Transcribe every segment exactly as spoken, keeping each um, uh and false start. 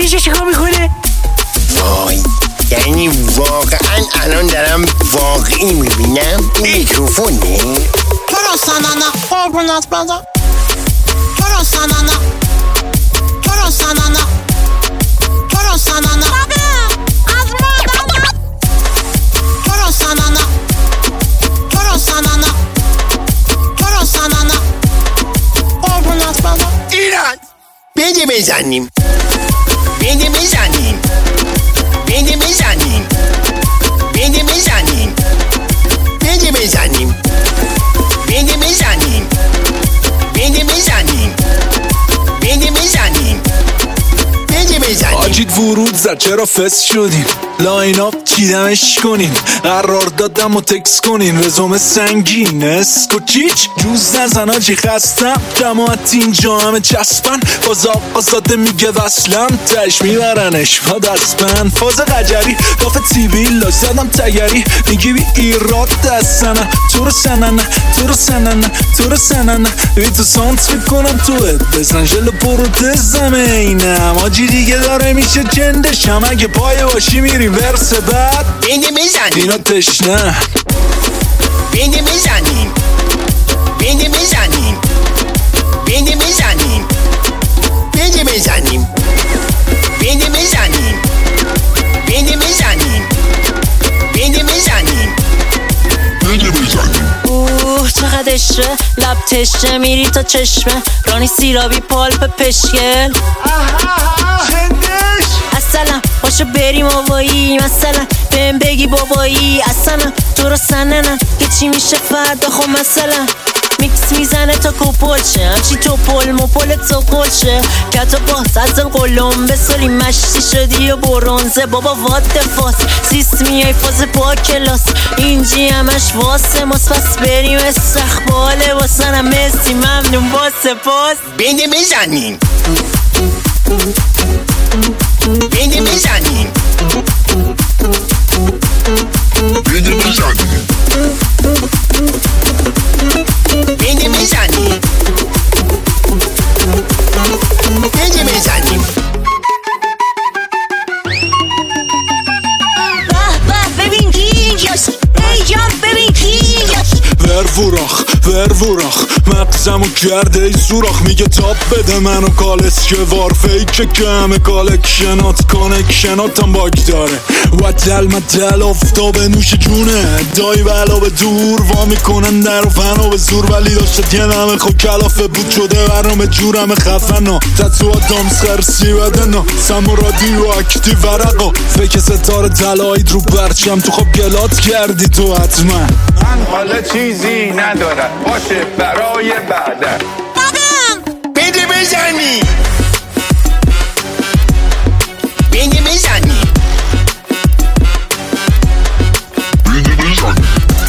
اینجا چیکار میکنه؟ وای، یعنی واقعا الان دارم واقعی میبینم. این میکروفونه؟ چرا سنانا قربونت بدم؟ چرا سنانا؟ چرا سنانا؟ چرا سنانا؟ از مادر چرا سنانا؟ چرا سنانا؟ چرا سنانا؟ قربونت بدم. ایران بده بزنیم، بده بزنیم، بده بزنیم، بده بزنیم، بده بزنیم، بده بزنیم، بده بزنیم، بده بزنیم، بده بزنیم. آجید ورود زد چرا فس شدین؟ لاین اپ چیدمش کنین، قرار دادم و تکس کنین، رزومه سنگین اسکو چیچ جوز نزن آجی خستم، جماعت اینجا همه چسبن، باز آقا زاده میگه وصلم، تش میبرنش با دستبند، فاز قجری کافه سیبیل لاش زدم تگری، میگی بی ایراد دستنه، تو رو سننه تو رو سننه تو رو سننه، بی تو سانت میکنم توت بزن جلو پروتزمه اینم آجی دیگه داره میشه جندشم، اگه پای باشی میری ورس بعد بده بزنیم، اینا تشنه بده بزنیم، بده بزنیم، بده بزنیم، بده بزنیم، بده بزنیم، بده بزنیم، بده بزنیم، بده بزنیم. اوه چقدر عشقه، لب تشنه میری تا چشمه، رانی سیرابی پالپ پشکل اصلا باشو بریم آوایی، مثلا بهم بگی بابایی، اصلا تو رو سننه که چی میشه فردا، خب مثلا میکس میزنه تا کپلشه، همچی تو پل مپلت تو قلشه، کتا باز از القلم بسالی مشتی شدی و برونزه، بابا وات دفاس سیست میای فاز با کلاس، اینجی همش واسه ماست، پس بریم استقباله واسنم مسی ممنون با سپاس، بده بزنیم، بده بزنیم، بده بزنیم، بده بزنیم، بده بزنیم. به به ببین کی اینجاست، ای جان ببین کی اینجاست، ورفوراخ ورفوراخ مغزمو کرده ای سوراخ، میگه تاپ بده منو کالس که وار فیک که همه کالکشنات کانکشناتم باگ داره، و دل مدل افتابه نوش جونه، دایی بلا به دور وا میکنن در و فنا به زور، ولی داشتت یه نمه خو کلافه بود شده برنامه جورم خفنا، تتو دامس خرسی بدنا سمو رادیو اکتیو ورقا، فکر ستاره تلاید رو برچم تو خب گلات کردی تو حتما، من حالا چیزی ندارم باشه برای بعدن، بده بزنی، بده بزنی، بده بزنی،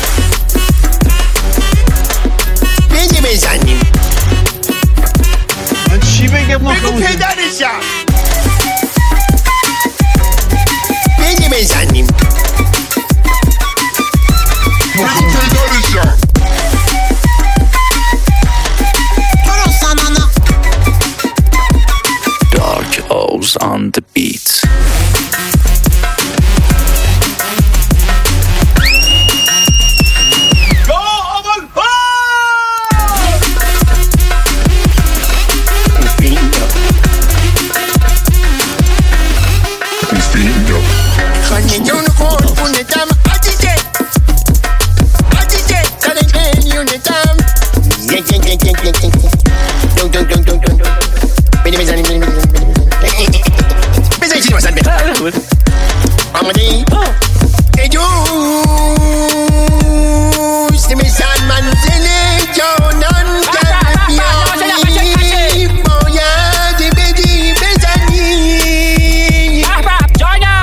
بده بزنیم. من چی بگم؟ بگو پدرشم، بده بزنیم، بگو پدرشم. Dark O's on the beat.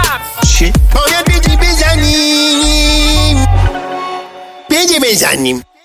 بزنیم.